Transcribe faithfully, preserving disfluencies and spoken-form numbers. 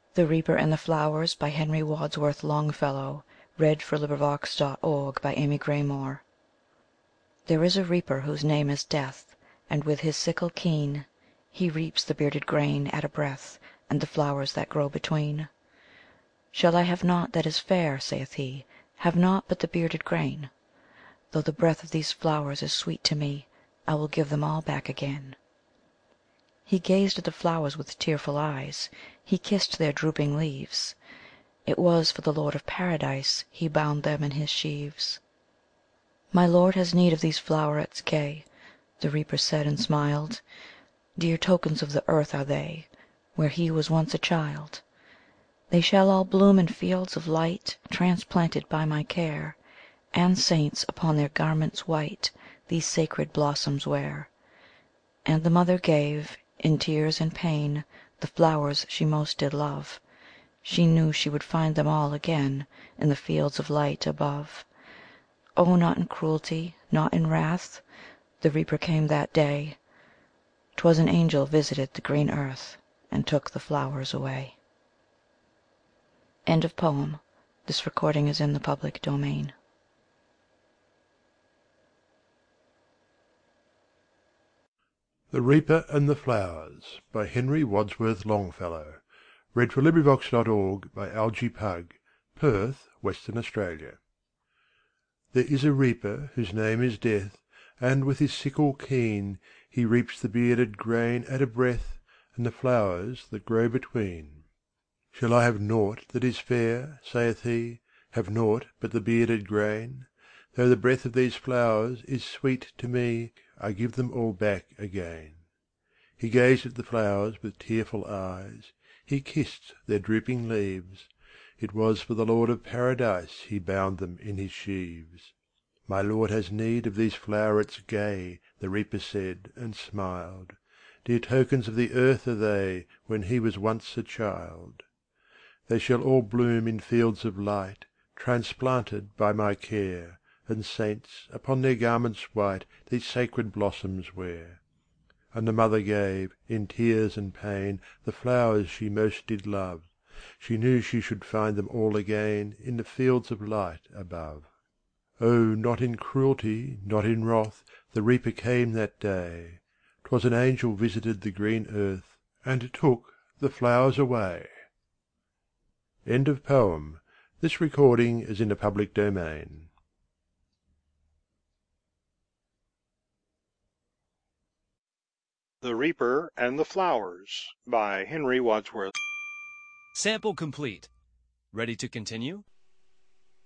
THE REAPER AND THE FLOWERS by Henry Wadsworth Longfellow (1809–1849) There is a reaper whose name is Death, And with his sickle keen He reaps the bearded grain at a breath, And the flowers that grow between. "Shall I have naught that is fair?" saith he, "Have naught but the bearded grain? Though the breath of these flowers is sweet to me, I will give them all back again." He gazed at the flowers with tearful eyes, He kissed their drooping leaves; It was for the Lord of Paradise He bound them in his sheaves. "My Lord has need of these flowerets gay," The reaper said and smiled; "Dear tokens of the earth are they, Where he was once a child. They shall all bloom in fields of light, Transplanted by my care; And saints upon their garments white These sacred blossoms wear." And the mother gave, in tears and pain, The flowers she most did love; She knew she would find them all again In the fields of light above. Oh, not in cruelty, not in wrath, The reaper came that day; 'Twas an angel visited the green earth, And took the flowers away. End of poem. This recording is in the public domain. THE REAPER AND THE FLOWERS by Henry Wadsworth Longfellow (1809–1849) Perth, Western Australia. There is a reaper whose name is Death, And with his sickle keen He reaps the bearded grain at a breath, And the flowers that grow between. "Shall I have naught that is fair?" saith he, "Have naught but the bearded grain? Though the breath of these flowers is sweet to me, I give them all back again." He gazed at the flowers with tearful eyes, He kissed their drooping leaves; It was for the Lord of Paradise He bound them in his sheaves. "My Lord has need of these flowerets gay," The reaper said, and smiled; "Dear tokens of the earth are they, When he was once a child. They shall all bloom in fields of light, Transplanted by my care; And saints, upon their garments white, These sacred blossoms wear." And the mother gave, in tears and pain, The flowers she most did love; She knew she should find them all again In the fields of light above. Oh, not in cruelty, not in wrath, The reaper came that day; 'Twas an angel visited the green earth, And took the flowers away. End of poem. This recording is in the public domain. THE REAPER AND THE FLOWERS by Henry Wadsworth Sample complete. Ready to continue?